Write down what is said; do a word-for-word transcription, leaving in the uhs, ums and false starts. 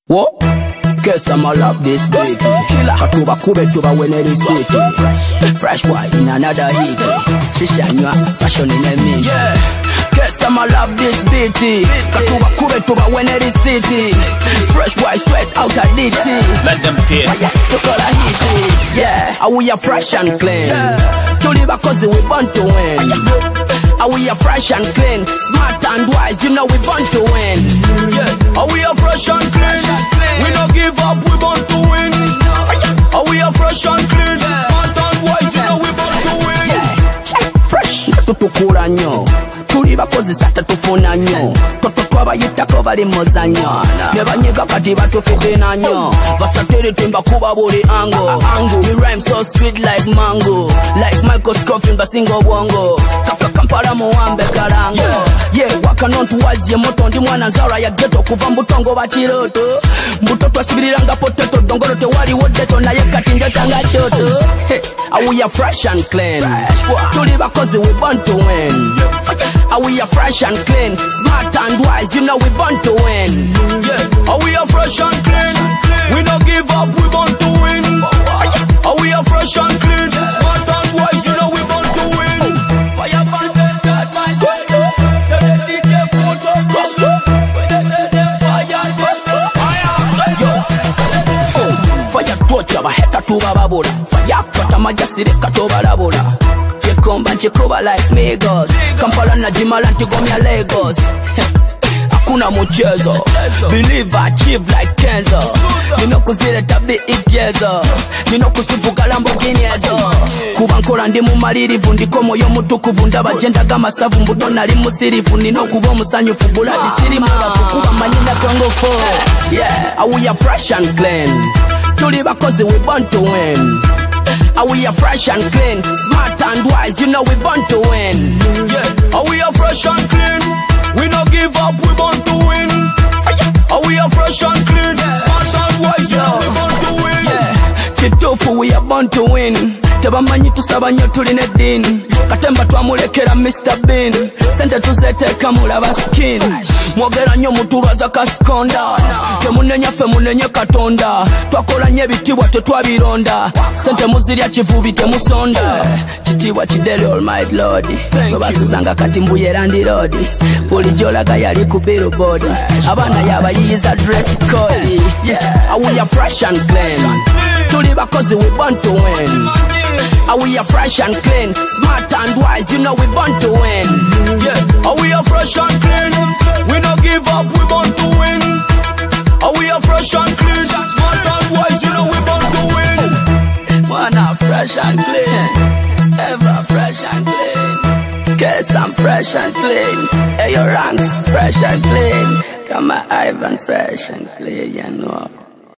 What? Guess I'ma love this baby. Killer. Katuba kube tuba weneri city. Fresh boy in another heat. Shishanywa passion in a minute. Yeah. Guess I'ma love this beat. Katuba kube tuba weneri city. Fresh boy straight out of D T. Let them feel. To call a hit. Yeah. Are we are fresh and clean? Yeah. To live cause we born to win. Are we are fresh and clean? Smart and wise, you know we born to win. Yeah. Are we are fresh and clean? We don't give up, we born to win. Are we are fresh and clean? Smart and wise, you know we born to win. Yeah. Fresh, tutukura nyo. Tuli bakozi sata tufuna nyo. Toto twaba yitako bali mozanyo. Nebanyiga kati batufite na nyo. Vasatiri timba kuba buri ango. Ango, we rhyme so sweet like mango. Like Michael Scofield basingo bongo. Kaka kampala muwambe karango. Yeah, waka non tuwazi ye moto ndi mwana nzara ya ghetto. Kuva mbutongo bachiroto. Mbutoto asibiranga potato. Dongoro te wali wodeto na ye kati njo changa choto. Hey, are we are fresh and clean? Tuli bakozi we born to win. Are we are fresh and clean? Smart and wise, you know we born to win. Yeah. Are we are fresh and clean? We don't give up, we born to win. Are we are fresh and clean? Smart and wise, you know we born to win. Fire band, God, my God. D J photo, stop, stop. Fire torch, baheta tuba babura. Fire pata majasire katoba labura. Komba nchikuba like Migos. Kampala na Jimala ntigomya Lagos. Hakuna mchezo. Believe I achieve like Kenzo. Nino kuzile tabi ijezo. Nino kusifuka Lamborghini ezo. Kuba nkola ndi mu malirivu ndiko moyo mutukuvu ndaba jenda kama savu mbuto nali musirifu nino kuba musanyufu buladi siri mulafu kuba manyinda kongo fo. Yeah, are we are fresh and clean? Tuli bakozi we born to win. Are we are fresh and clean? Smart and wise, you know we born to win. Yeah. Are we are fresh and clean? We don't give up, we born to win. Are we are fresh and clean? Smart and wise, you know we born to win. Yeah. Chitufu, we are born to win. Tebamanyi tusaba nyo tuline dini. Katemba twamulekera Mister Bean. Sente tuzeteka mulaba skin. Mwogera nyo mutulwaza kasikonda. Temunenya fe munenye katonda. Twakola nye bitibwa tetwabironda. Sente muzirya kivubi temusonda. Kitibwa kidele Almighty Lord. Babasuzanga kati mbuyera ndi road. Buli jolaga yali ku billboard. Abana yabayiza dress code. Yeah, are we are fresh and clean? Tuli bakozi we born to win. Are we are fresh and clean? Smart and wise, you know we born to win. Yeah, are we are fresh and clean? We don't give up, we born to win. Are we are fresh and clean? Smart and wise, you know we born to win. Wanna fresh and clean, ever fresh and clean. Guess I'm fresh and clean. Hey, your ranks fresh and clean. Come on, Ivan, fresh and clean, you know.